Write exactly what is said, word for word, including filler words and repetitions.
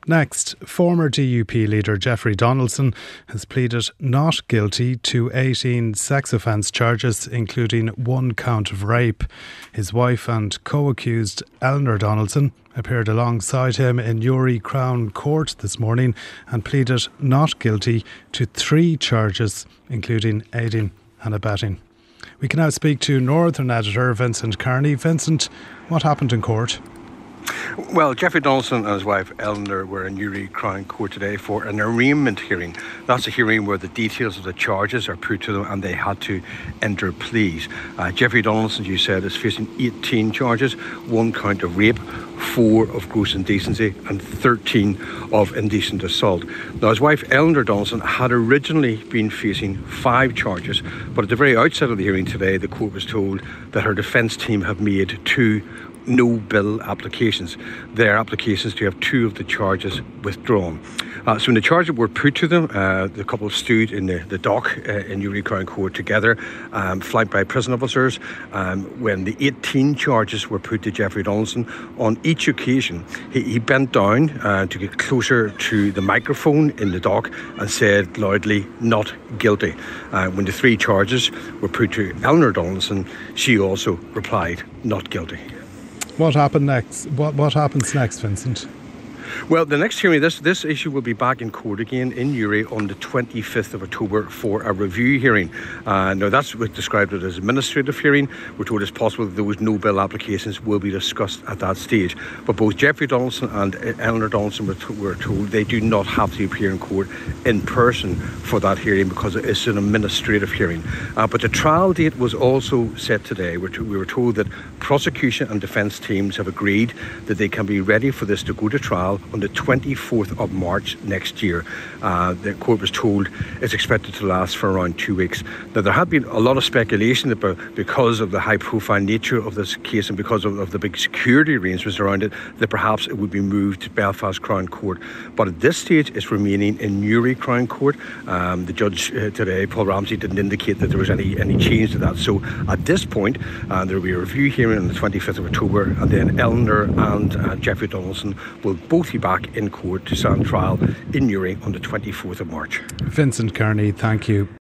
Next, former D U P leader Jeffrey Donaldson has pleaded not guilty to eighteen sex offence charges, including one count of rape. His wife and co-accused Eleanor Donaldson appeared alongside him in Newry Crown Court this morning and pleaded not guilty to three charges, including aiding and abetting. We can now speak to Northern editor Vincent Kearney. Vincent, what happened in court? Well, Jeffrey Donaldson and his wife Eleanor were in Newry Crown Court today for an arraignment hearing. That's a hearing where the details of the charges are put to them and they had to enter pleas. Uh, Jeffrey Donaldson, you said, is facing eighteen charges, one count of rape, four of gross indecency and thirteen of indecent assault. Now, his wife Eleanor Donaldson had originally been facing five charges, but at the very outset of the hearing today, the court was told that her defence team have made two no-bill applications. Their applications to have two of the charges withdrawn. Uh, so when the charges were put to them, uh, the couple stood in the, the dock uh, in Newry Crown Court together, um, flanked by prison officers. Um, when the eighteen charges were put to Jeffrey Donaldson, on each occasion he, he bent down uh, to get closer to the microphone in the dock and said loudly, "Not guilty." Uh, when the three charges were put to Eleanor Donaldson, she also replied, "Not guilty." What happened next? What what happens next, Vincent? Well, the next hearing, this this issue will be back in court again in Newry on the twenty-fifth of October for a review hearing. Uh, now, that's what's described as administrative hearing. We're told it's possible that those no-bill applications will be discussed at that stage. But both Jeffrey Donaldson and Eleanor Donaldson were, to- were told they do not have to appear in court in person for that hearing because it's an administrative hearing. Uh, but the trial date was also set today. We're to- we were told that prosecution and defence teams have agreed that they can be ready for this to go to trial on the twenty-fourth of March next year. Uh, the court was told it's expected to last for around two weeks. Now, there had been a lot of speculation about, because of the high-profile nature of this case and because of, of the big security arrangements around it, that perhaps it would be moved to Belfast Crown Court. But at this stage, it's remaining in Newry Crown Court. Um, the judge uh, today, Paul Ramsey, didn't indicate that there was any, any change to that. So at this point, uh, there will be a review hearing on the twenty-fifth of October, and then Eleanor and uh, Jeffrey Donaldson will both be back in court to stand trial in Newry on the twenty-fourth of March. Vincent Kearney, thank you.